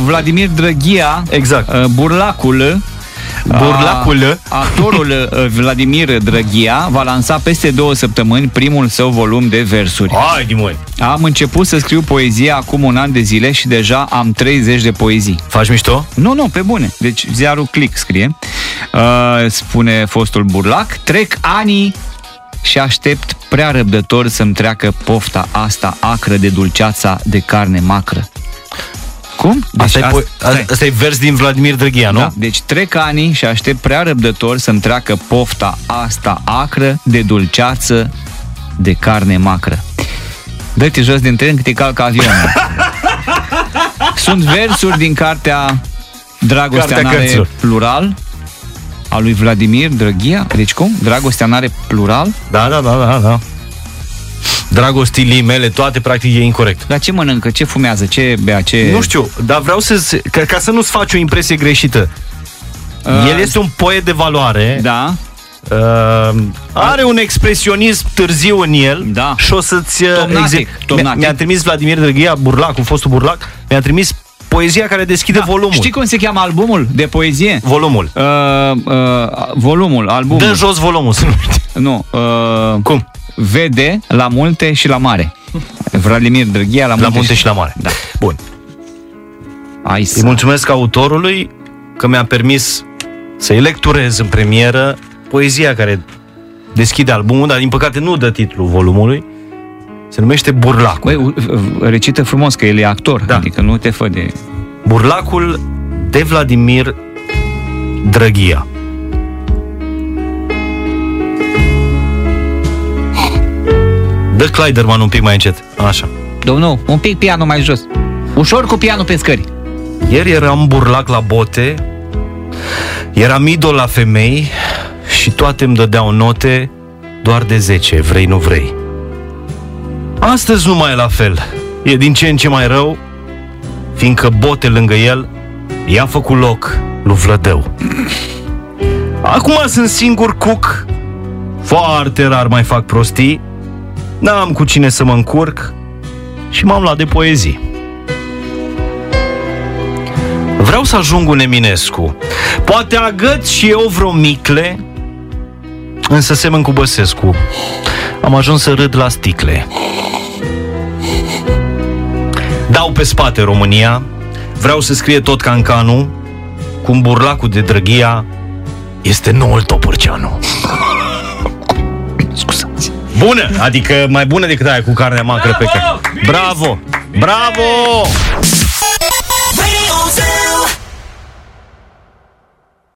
Vladimir Drăghia, exact. Burlacul, actorul Vladimir Drăghia va lansa peste 2 săptămâni primul său volum de versuri. Hai, dimoi. Am început să scriu poezie acum 1 an de zile și deja am 30 de poezii. Faci mișto? Nu, pe bune. Deci ziarul Click scrie, spune fostul burlac, trec anii și aștept prea răbdător să-mi treacă pofta asta acră de dulceața de carne macră. Cum? Deci asta e vers din Vladimir Drăghia, nu? Da, deci trec ani și aștept prea răbdător să-mi treacă pofta asta acră de dulceață de carne macră. Dă-te jos din tren că te calcă avionul. Sunt versuri din cartea Dragostea n-are plural a lui Vladimir Drăghia. Deci cum? Dragostea n-are plural? Da. Dragostilii mele, toate practic e incorect. Dar ce mănâncă? Ce fumează? Ce bea? Ce... Nu știu, dar vreau ca să nu-ți faci o impresie greșită. El este un poet de valoare. Da. Are un expresionism târziu în el. Da. Și o să-ți... Tomnatic. Mi-a trimis Vladimir Drăghia, burlacul, fostul burlac, mi-a trimis poezia care deschide volumul. Știi cum se cheamă albumul de poezie? Volumul. Volumul, albumul. Dă jos volumul, să nu. Cum? Vede la multe și la mare. Vladimir Drăghia la multe și la mare. Da. Bun. Îi mulțumesc autorului că mi-a permis să-i lecturez în premieră poezia care deschide albumul, dar din păcate nu dă titlul volumului. Se numește Burlacul. Băi, recită frumos că el e actor, da. Adică nu te fă de... Burlacul de Vladimir Drăghia. Dă Clyderman un pic mai încet. Așa. Domnul, un pic pianul mai jos. Ușor cu pianul pe scări. Ieri eram burlac la bote, eram idol la femei și toate îmi dădeau note doar de 10, vrei nu vrei. Astăzi nu mai e la fel. E din ce în ce mai rău, fiindcă bote lângă el i-a făcut loc lui Vlădău. Acum sunt singur cuc, foarte rar mai fac prostii, n-am cu cine să mă încurc și m-am luat de poezii. Vreau să ajung un Eminescu. Poate agăț și eu vreo micle, însă semăn cu Băsescu. Am ajuns să râd la sticle. Dau pe spate România. Vreau să scrie tot Cancanu, cum burlacul de Drăghia este noul Topârceanu. Scuzați. Bună, adică mai bună decât aia cu carnea macră pe care. Bravo! Bravo!